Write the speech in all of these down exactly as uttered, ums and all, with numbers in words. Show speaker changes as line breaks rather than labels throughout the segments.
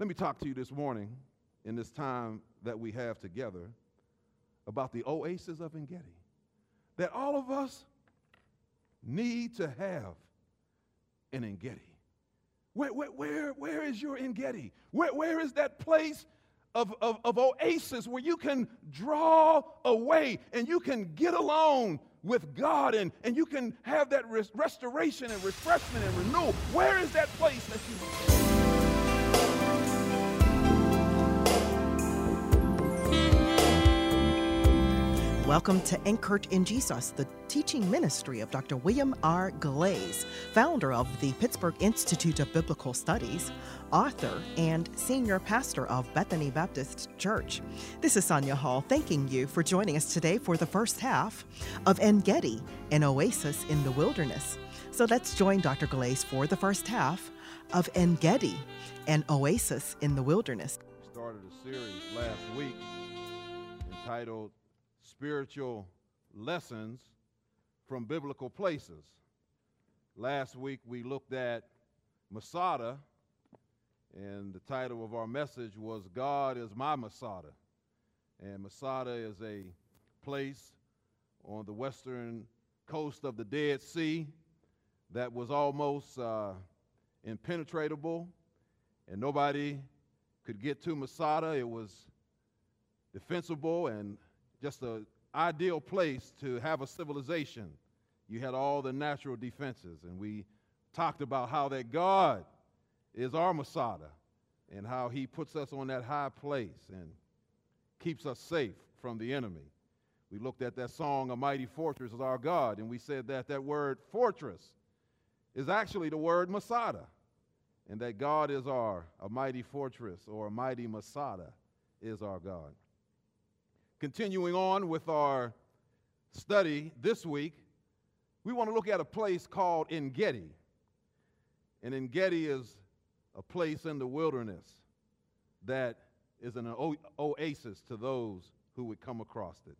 Let me talk to you this morning in this time that we have together about the oasis of Engedi, that all of us need to have an Engedi. Where, where, where, where is your Engedi? Where, where is that place of, of, of oasis where you can draw away and you can get alone with God and, and you can have that res- restoration and refreshment and renewal? Where is that place that you...
Welcome to Anchored in Jesus, the teaching ministry of Doctor William R. Glaze, founder of the Pittsburgh Institute of Biblical Studies, author, and senior pastor of Bethany Baptist Church. This is Sonia Hall thanking you for joining us today for the first half of Engedi, an oasis in the wilderness. So let's join Doctor Glaze for the first half of Engedi, an oasis in the wilderness.
We started a series last week entitled Spiritual Lessons from Biblical Places. Last week we looked at Masada, and the title of our message was God is My Masada. And Masada is a place on the western coast of the Dead Sea that was almost uh, impenetrable, and nobody could get to Masada. It was defensible and just an ideal place to have a civilization. You had all the natural defenses, and we talked about how that God is our Masada and how he puts us on that high place and keeps us safe from the enemy. We looked at that song, A Mighty Fortress is Our God, and we said that that word fortress is actually the word Masada, and that God is our, a mighty fortress, or a mighty Masada is our God. Continuing on with our study this week, we want to look at a place called Engedi. And Engedi is a place in the wilderness that is an o- oasis to those who would come across it.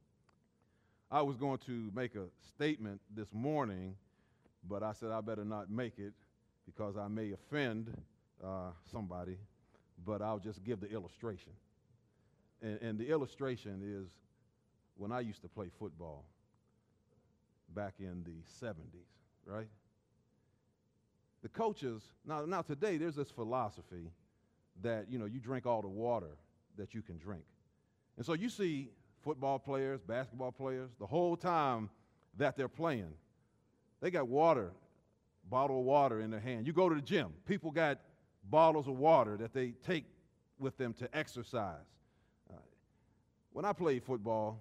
I was going to make a statement this morning, but I said I better not make it because I may offend uh, somebody, but I'll just give the illustration. And, and the illustration is when I used to play football back in the seventies, right? The coaches, now, now today there's this philosophy that, you know, you drink all the water that you can drink. And so you see football players, basketball players, the whole time that they're playing, they got water, bottle of water in their hand. You go to the gym, people got bottles of water that they take with them to exercise. When I played football,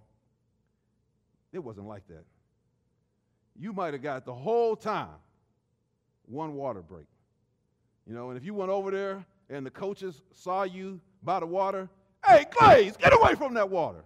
it wasn't like that. You might have got the whole time one water break. You know, and if you went over there and the coaches saw you by the water, hey, Glaze, get away from that water.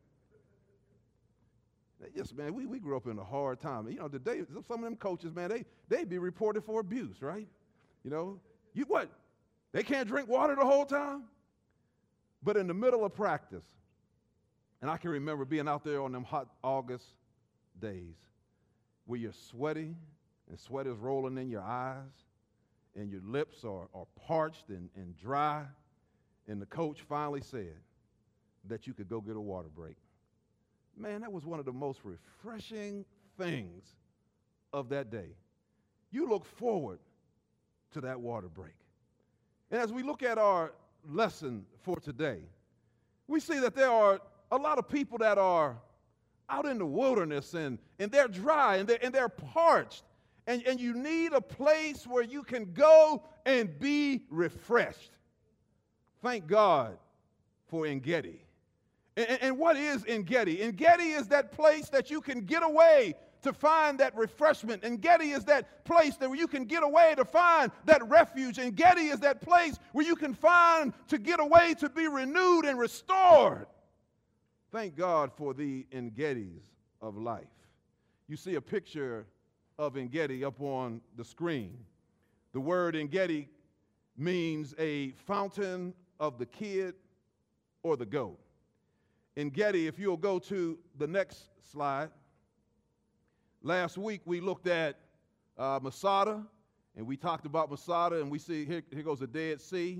Yes, man, we, we grew up in a hard time. You know, today, some of them coaches, man, they, they'd be reported for abuse, right? You know, you what? They can't drink water the whole time? But in the middle of practice, and I can remember being out there on them hot August days where you're sweaty and sweat is rolling in your eyes and your lips are, are parched and, and dry, and the coach finally said that you could go get a water break. Man, that was one of the most refreshing things of that day. You look forward to that water break. And as we look at our lesson for today, we see that there are a lot of people that are out in the wilderness and, and they're dry and they're, and they're parched. And, and you need a place where you can go and be refreshed. Thank God for Engedi. And, and, and what is Engedi? Engedi is that place that you can get away to find that refreshment. Engedi is that place that where you can get away to find that refuge. Engedi is that place where you can find to get away to be renewed and restored. Thank God for the Engedis of life. You see a picture of Engedi up on the screen. The word Engedi means a fountain of the kid or the goat. Engedi, if you'll go to the next slide. Last week we looked at uh, Masada, and we talked about Masada, and we see here, here goes the Dead Sea.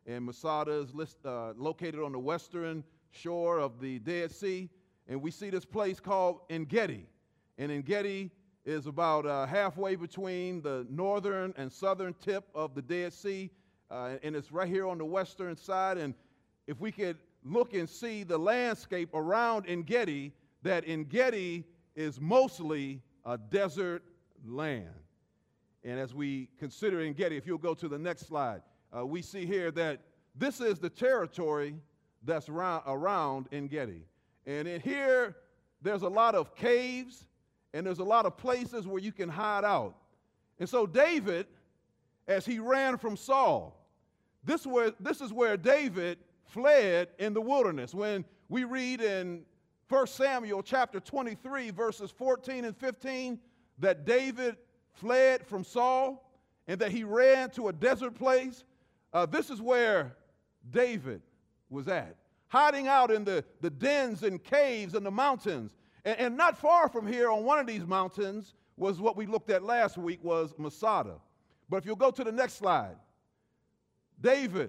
And Masada is list, uh, located on the western shore of the Dead Sea. And we see this place called En-Gedi. And En-Gedi is about uh, halfway between the northern and southern tip of the Dead Sea. Uh, and it's right here on the western side. And if we could look and see the landscape around En-Gedi, that En-Gedi is mostly a desert land. And as we consider En-Gedi, if you'll go to the next slide, uh, we see here that this is the territory that's around, around En-Gedi. And in here, there's a lot of caves, and there's a lot of places where you can hide out. And so David, as he ran from Saul, this, where, this is where David fled in the wilderness. When we read in First Samuel chapter twenty-three, verses fourteen and fifteen, that David fled from Saul and that he ran to a desert place, uh, this is where David was at, hiding out in the, the dens and caves and the mountains. And, and not far from here on one of these mountains was what we looked at last week, was Masada. But if you'll go to the next slide, David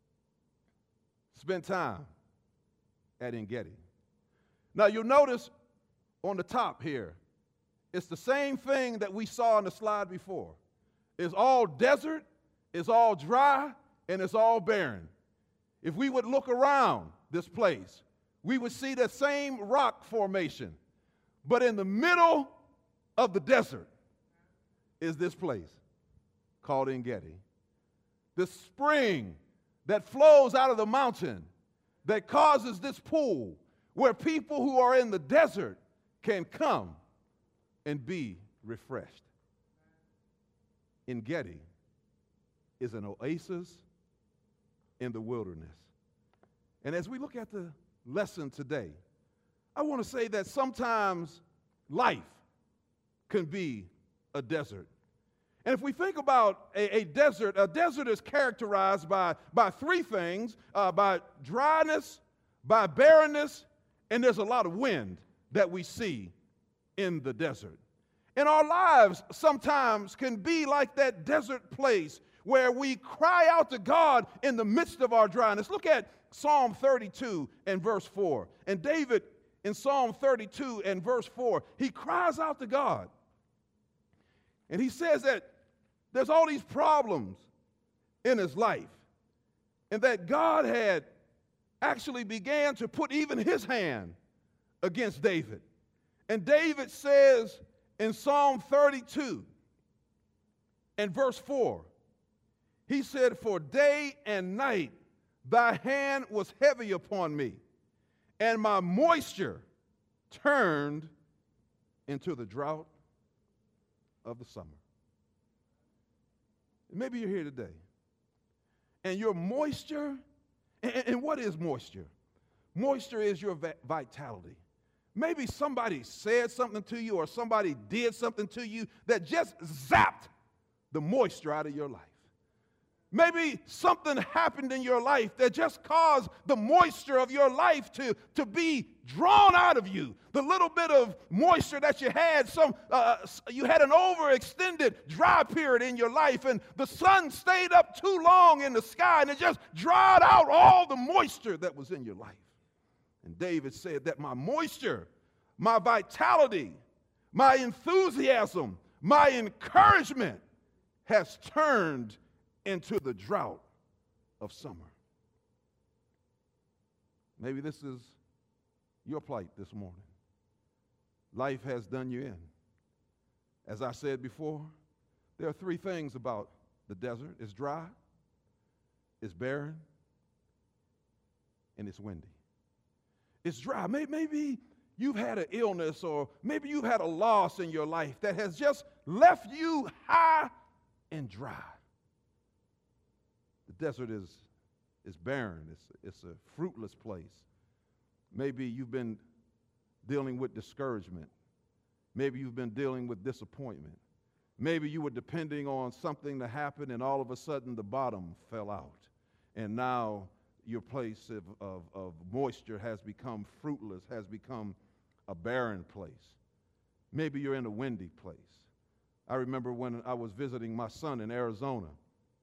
spent time at En-Gedi. Now you'll notice on the top here, it's the same thing that we saw on the slide before. It's all desert, it's all dry, and it's all barren. If we would look around this place, we would see the same rock formation. But in the middle of the desert is this place called En-Gedi. The spring that flows out of the mountain that causes this pool where people who are in the desert can come and be refreshed. En-Gedi is an oasis in the wilderness. And as we look at the lesson today, I want to say that sometimes life can be a desert. And if we think about a, a desert, a desert is characterized by, by three things, uh, by dryness, by barrenness, and there's a lot of wind that we see in the desert. And our lives sometimes can be like that desert place where we cry out to God in the midst of our dryness. Look at Psalm thirty-two and verse four. And David, in Psalm thirty-two and verse four, he cries out to God. And he says that there's all these problems in his life, and that God had actually began to put even his hand against David. And David says in Psalm thirty-two and verse four, he said, "For day and night thy hand was heavy upon me, and my moisture turned into the drought of the summer." Maybe you're here today, and your moisture, and, and what is moisture? Moisture is your va- vitality. Maybe somebody said something to you or somebody did something to you that just zapped the moisture out of your life. Maybe something happened in your life that just caused the moisture of your life to, to be drawn out of you. The little bit of moisture that you had, some uh, you had an overextended dry period in your life, and the sun stayed up too long in the sky, and it just dried out all the moisture that was in your life. And David said that my moisture, my vitality, my enthusiasm, my encouragement has turned into the drought of summer. Maybe this is your plight this morning. Life has done you in. As I said before, there are three things about the desert. It's dry, it's barren, and it's windy. It's dry. Maybe you've had an illness, or maybe you've had a loss in your life that has just left you high and dry. The desert is, is barren. It's, it's a fruitless place. Maybe you've been dealing with discouragement. Maybe you've been dealing with disappointment. Maybe you were depending on something to happen, and all of a sudden the bottom fell out. And now your place of, of, of moisture has become fruitless, has become a barren place. Maybe you're in a windy place. I remember when I was visiting my son in Arizona,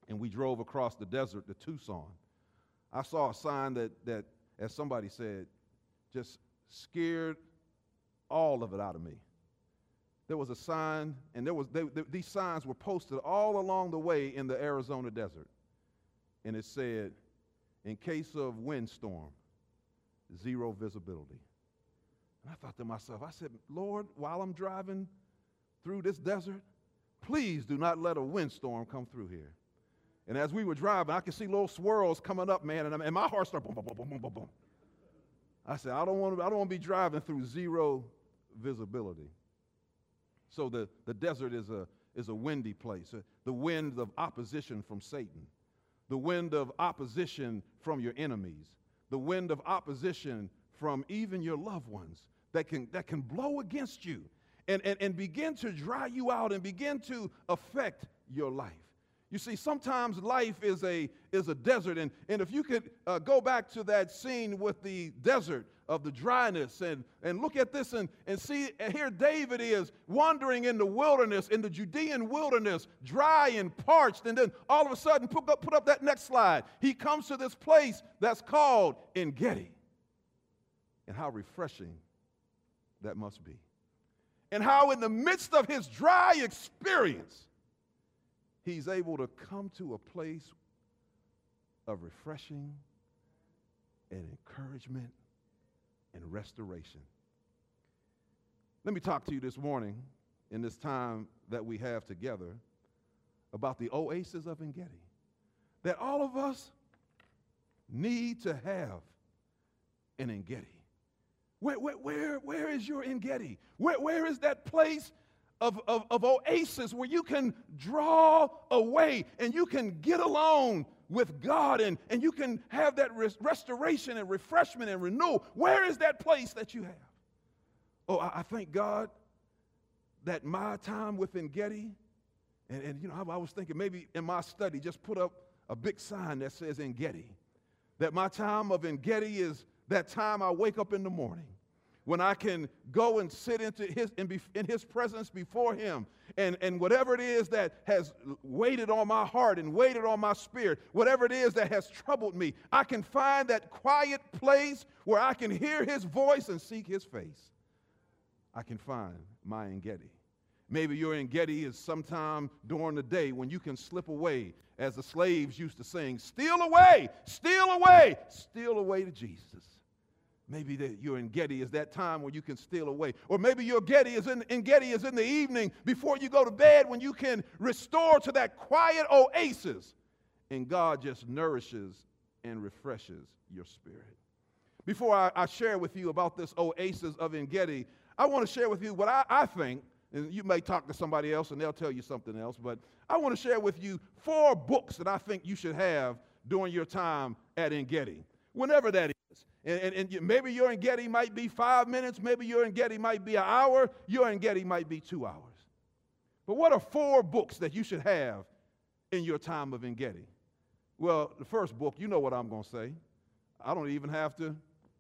and we drove across the desert to Tucson. I saw a sign that, that, as somebody said, just scared all of it out of me. There was a sign, and there was they, they, these signs were posted all along the way in the Arizona desert. And it said, in case of windstorm, zero visibility. And I thought to myself, I said, Lord, while I'm driving through this desert, please do not let a windstorm come through here. And as we were driving, I could see little swirls coming up, man, and, and my heart started boom, boom, boom, boom, boom, boom. I said, I don't want to, I don't want to be driving through zero visibility. So the, the desert is a, is a windy place, uh, the wind of opposition from Satan, the wind of opposition from your enemies, the wind of opposition from even your loved ones that can, that can blow against you and, and, and begin to dry you out and begin to affect your life. You see, sometimes life is a, is a desert, and, and if you could uh, go back to that scene with the desert of the dryness and, and look at this and, and see, here David is wandering in the wilderness, in the Judean wilderness, dry and parched, and then all of a sudden, put up, put up that next slide, he comes to this place that's called En-Gedi, and how refreshing that must be. And how in the midst of his dry experience, he's able to come to a place of refreshing and encouragement and restoration. Let me talk to you this morning in this time that we have together about the oasis of En-Gedi, that all of us need to have an En-Gedi. Where, where, where, where is your En-Gedi? Where, where is that place Of, of, of oasis where you can draw away and you can get alone with God and, and you can have that res- restoration and refreshment and renewal? Where is that place that you have? Oh, I, I thank God that my time with En-Gedi, and, and you know, I, I was thinking maybe in my study just put up a big sign that says En-Gedi, that my time of En-Gedi is that time I wake up in the morning, when I can go and sit into his, in, be, in his presence before him, and, and whatever it is that has weighted on my heart and weighted on my spirit, whatever it is that has troubled me, I can find that quiet place where I can hear his voice and seek his face. I can find my En-Gedi. Maybe your En-Gedi is sometime during the day when you can slip away, as the slaves used to sing, steal away, steal away, steal away to Jesus. Maybe that your En-Gedi is that time when you can steal away. Or maybe your En-Gedi is in, En-Gedi is in the evening before you go to bed, when you can restore to that quiet oasis and God just nourishes and refreshes your spirit. Before I, I share with you about this oasis of En-Gedi, I want to share with you what I, I think, and you may talk to somebody else and they'll tell you something else, but I want to share with you four books that I think you should have during your time at En-Gedi, whenever that is. And, and, and you, maybe your En-Gedi might be five minutes, maybe your En-Gedi might be an hour, your En-Gedi might be two hours. But what are four books that you should have in your time of En-Gedi? Well, the first book, you know what I'm going to say. I don't even have to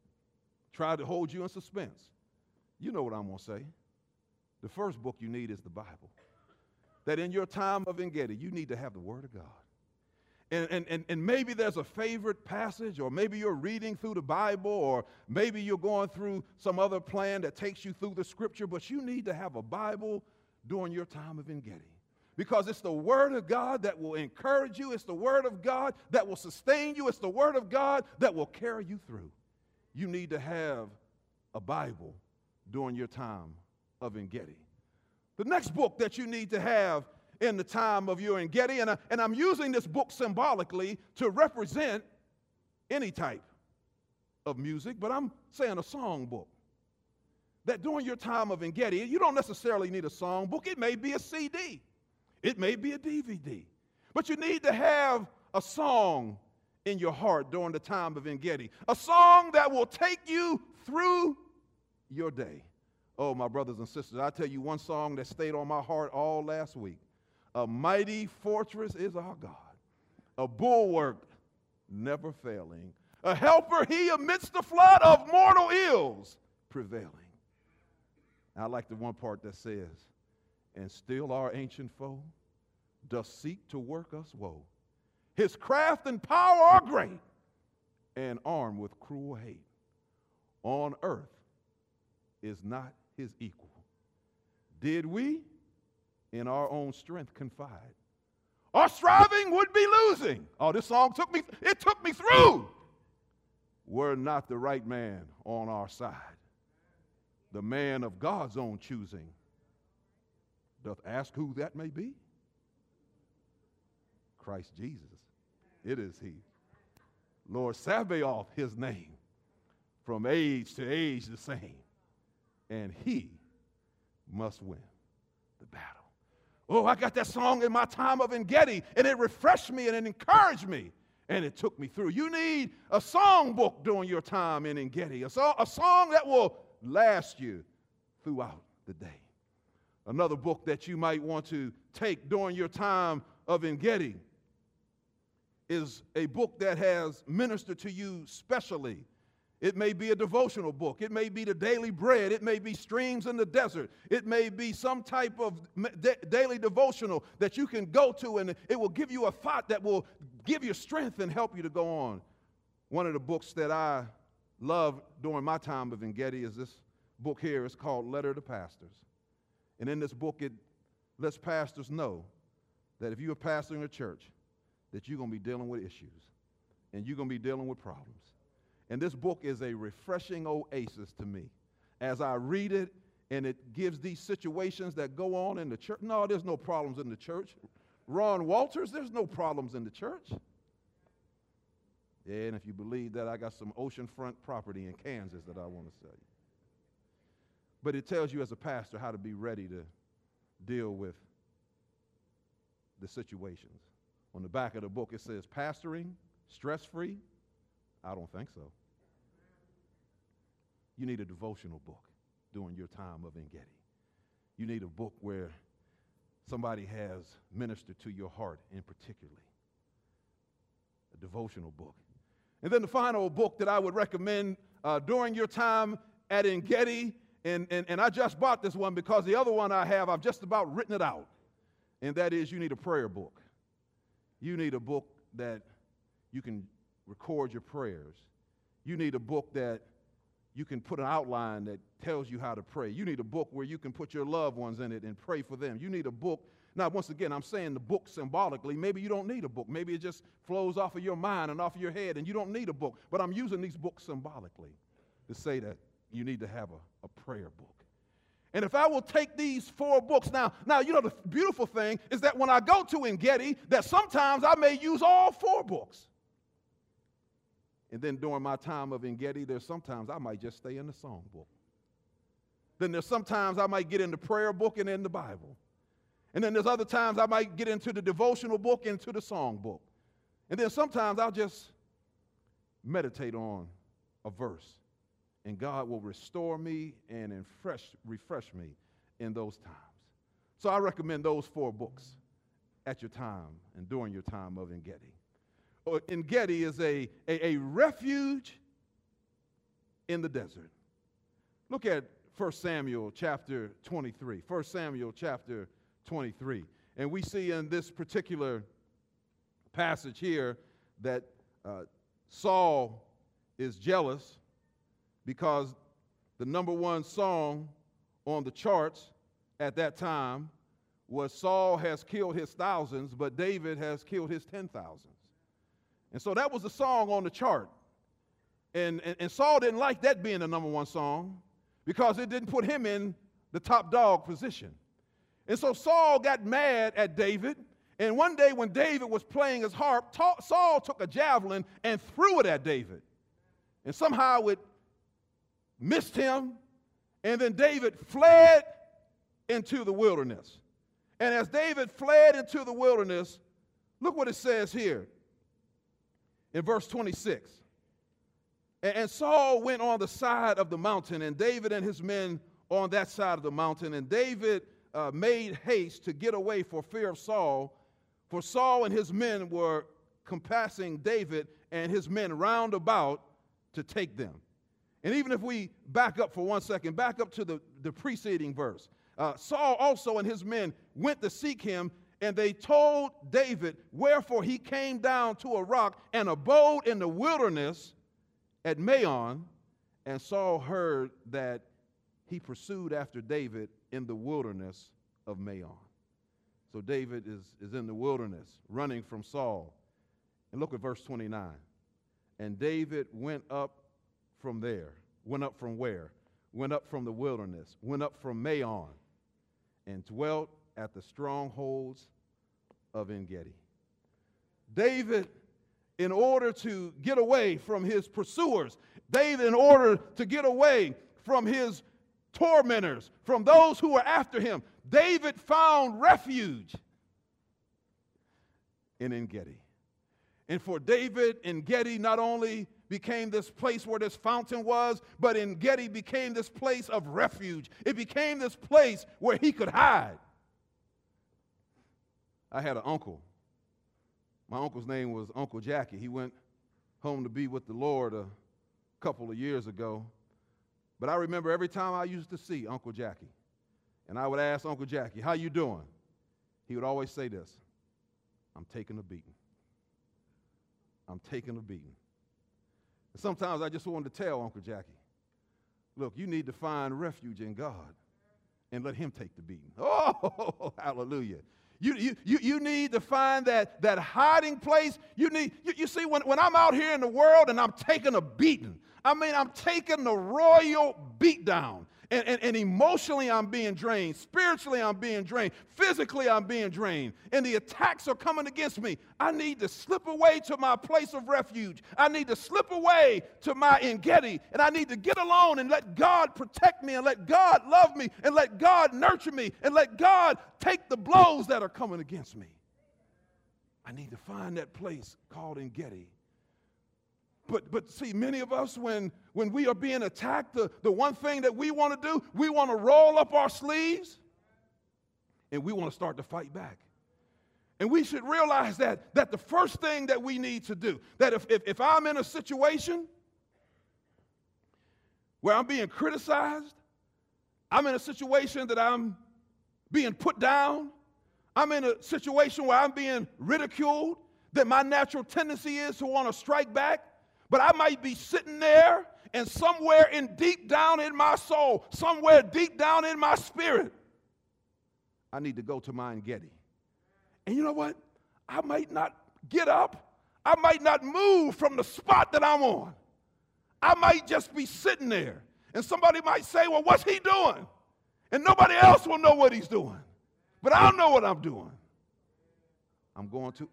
try to hold you in suspense. You know what I'm going to say. The first book you need is the Bible. That in your time of En-Gedi, you need to have the Word of God. And, and, and, and maybe there's a favorite passage, or maybe you're reading through the Bible, or maybe you're going through some other plan that takes you through the Scripture, but you need to have a Bible during your time of En-Gedi. Because it's the Word of God that will encourage you. It's the Word of God that will sustain you. It's the Word of God that will carry you through. You need to have a Bible during your time of En-Gedi. The next book that you need to have in the time of your En-Gedi, and, I, and I'm using this book symbolically to represent any type of music, but I'm saying a song book. That during your time of En-Gedi, you don't necessarily need a song book. It may be a C D. It may be a D V D. But you need to have a song in your heart during the time of En-Gedi. A song that will take you through your day. Oh, my brothers and sisters, I'll tell you one song that stayed on my heart all last week. A mighty fortress is our God, a bulwark never failing, a helper he amidst the flood of mortal ills prevailing. I like the one part that says, and still our ancient foe doth seek to work us woe. His craft and power are great, and armed with cruel hate. On earth is not his equal. Did we in our own strength confide, our striving would be losing. Oh, this song took me, it took me through. Were not the right man on our side, the man of God's own choosing, doth ask who that may be? Christ Jesus, it is he. Lord Sabaoth, his name, from age to age the same, and he must win the battle. Oh, I got that song in my time of Engedi, and it refreshed me and it encouraged me, and it took me through. You need a song book during your time in Engedi, a, so, a song that will last you throughout the day. Another book that you might want to take during your time of Engedi is a book that has ministered to you specially. It may be a devotional book. It may be the Daily Bread. It may be Streams in the Desert. It may be some type of daily devotional that you can go to, and it will give you a thought that will give you strength and help you to go on. One of the books that I love during my time of Engedi is this book here. It's called Letter to Pastors. And in this book, it lets pastors know that if you're a pastor in a church, that you're going to be dealing with issues, and you're going to be dealing with problems. And this book is a refreshing oasis to me. As I read it, and it gives these situations that go on in the church. No, there's no problems in the church. Ron Walters, there's no problems in the church. Yeah, and if you believe that, I got some oceanfront property in Kansas that I want to sell you. But it tells you as a pastor how to be ready to deal with the situations. On the back of the book, it says, pastoring, stress-free? I don't think so. You need a devotional book during your time of Engedi. You need a book where somebody has ministered to your heart in particularly. A devotional book. And then the final book that I would recommend uh, during your time at Engedi, and, and, and I just bought this one because the other one I have, I've just about written it out, and that is you need a prayer book. You need a book that you can record your prayers. You need a book that you can put an outline that tells you how to pray. You need a book where you can put your loved ones in it and pray for them. You need a book. Now, once again, I'm saying the book symbolically. Maybe you don't need a book. Maybe it just flows off of your mind and off of your head, and you don't need a book. But I'm using these books symbolically to say that you need to have a, a prayer book. And if I will take these four books, now, now, you know, the beautiful thing is that when I go to Engedi, that sometimes I may use all four books. And then during my time of Engedi, there's sometimes I might just stay in the song book. Then there's sometimes I might get in the prayer book and in the Bible. And then there's other times I might get into the devotional book and into the song book. And then sometimes I'll just meditate on a verse. And God will restore me and refresh, refresh me in those times. So I recommend those four books at your time and during your time of Engedi. Engedi is a, a, a refuge in the desert. Look at First Samuel chapter twenty-three. First Samuel chapter twenty-three. And we see in this particular passage here that uh, Saul is jealous because the number one song on the charts at that time was Saul has killed his thousands, but David has killed his ten thousands. And so that was the song on the chart. And, and, and Saul didn't like that being the number one song because it didn't put him in the top dog position. And so Saul got mad at David. And one day when David was playing his harp, ta- Saul took a javelin and threw it at David. And somehow it missed him, and then David fled into the wilderness. And as David fled into the wilderness, look what it says here in verse twenty-six. And, and Saul went on the side of the mountain, and David and his men on that side of the mountain. And David uh, made haste to get away for fear of Saul, for Saul and his men were compassing David and his men round about to take them. And even if we back up for one second, back up to the, the preceding verse. Uh, Saul also and his men went to seek him, And they told David, wherefore he came down to a rock and abode in the wilderness at Maon, and Saul heard that he pursued after David in the wilderness of Maon. So David is, is in the wilderness, running from Saul. And look at verse twenty-nine. And David went up from there. Went up from where? Went up from the wilderness. Went up from Maon and dwelt at the strongholds of En-Gedi. David, in order to get away from his pursuers, David, in order to get away from his tormentors, from those who were after him, David found refuge in En-Gedi. And for David, En-Gedi not only became this place where this fountain was, but En-Gedi became this place of refuge. It became this place where he could hide. I had an uncle. My uncle's name was Uncle Jackie. He went home to be with the Lord a couple of years ago. But I remember every time I used to see Uncle Jackie, and I would ask Uncle Jackie, how you doing? He would always say this, I'm taking a beating. I'm taking a beating. And sometimes I just wanted to tell Uncle Jackie, look, you need to find refuge in God and let him take the beating. Oh, hallelujah. You, you, you, you need to find that, that hiding place. You need, you, you see, when, when I'm out here in the world and I'm taking a beating, I mean, I'm taking the royal beat down. And, and, and emotionally, I'm being drained. Spiritually, I'm being drained. Physically, I'm being drained. And the attacks are coming against me. I need to slip away to my place of refuge. I need to slip away to my En-Gedi. And I need to get alone and let God protect me and let God love me and let God nurture me and let God take the blows that are coming against me. I need to find that place called En-Gedi. But, but see, many of us, when, when we are being attacked, the, the one thing that we want to do, we want to roll up our sleeves and we want to start to fight back. And we should realize that, that the first thing that we need to do, that if, if, if I'm in a situation where I'm being criticized, I'm in a situation that I'm being put down, I'm in a situation where I'm being ridiculed, that my natural tendency is to want to strike back. But I might be sitting there, and somewhere in deep down in my soul, somewhere deep down in my spirit, I need to go to my En-Gedi. And you know what? I might not get up. I might not move from the spot that I'm on. I might just be sitting there. And somebody might say, well, what's he doing? And nobody else will know what he's doing. But I know what I'm doing. I'm going to...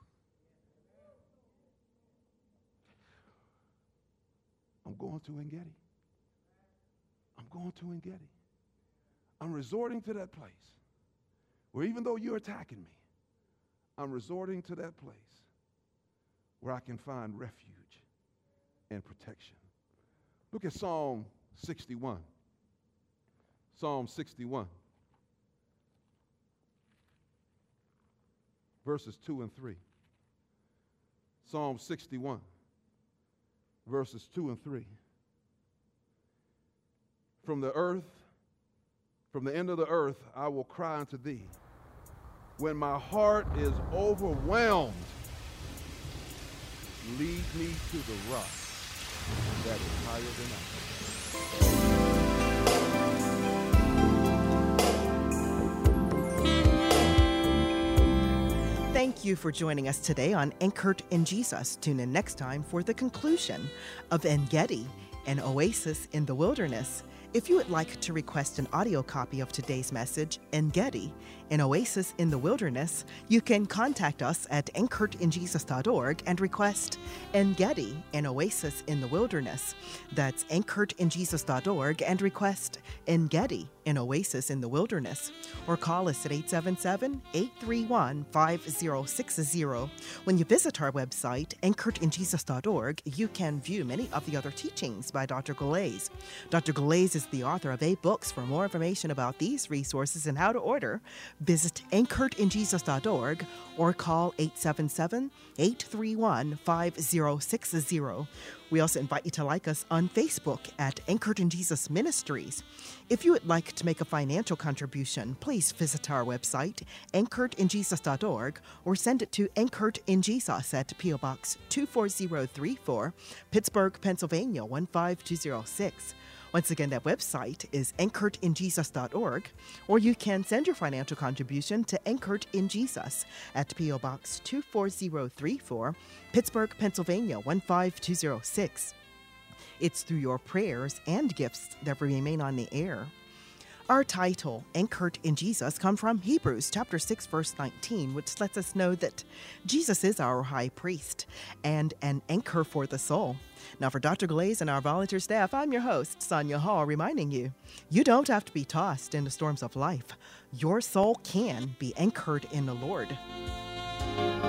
I'm going to En-Gedi. I'm going to En-Gedi. I'm resorting to that place where even though you're attacking me, I'm resorting to that place where I can find refuge and protection. Look at Psalm sixty-one. Psalm sixty-one. Verses two and three. Psalm sixty-one. Verses two and three. From the earth, from the end of the earth, I will cry unto thee. When my heart is overwhelmed, lead me to the rock that is higher than I.
Thank you for joining us today on Anchored in Jesus. Tune in next time for the conclusion of En-Gedi, an oasis in the wilderness. If you would like to request an audio copy of today's message, En-Gedi, an oasis in the wilderness, you can contact us at anchored in jesus dot org and request En-Gedi, an oasis in the wilderness. That's anchored in jesus dot org and request En-Gedi, an oasis in the wilderness. Or call us at eight seven seven, eight three one, five zero six zero. When you visit our website, anchored in jesus dot org, you can view many of the other teachings by Doctor Galais. Doctor Galais is the author of eight books. For more information about these resources and how to order, visit anchored in jesus dot org or call eight seven seven, eight three one, five zero six zero. We also invite you to like us on Facebook at Anchored in Jesus Ministries. If you would like to make a financial contribution, please visit our website, anchored in jesus dot org, or send it to Anchored in Jesus at P O. Box two four zero three four, Pittsburgh, Pennsylvania one five two zero six. Once again, that website is anchored in jesus dot org, or you can send your financial contribution to Anchored in Jesus at P O. Box two four zero three four, Pittsburgh, Pennsylvania one five two zero six. It's through your prayers and gifts that we remain on the air. Our title, Anchored in Jesus, comes from Hebrews chapter six, verse nineteen, which lets us know that Jesus is our high priest and an anchor for the soul. Now, for Doctor Glaze and our volunteer staff, I'm your host, Sonia Hall, reminding you, you don't have to be tossed in the storms of life. Your soul can be anchored in the Lord.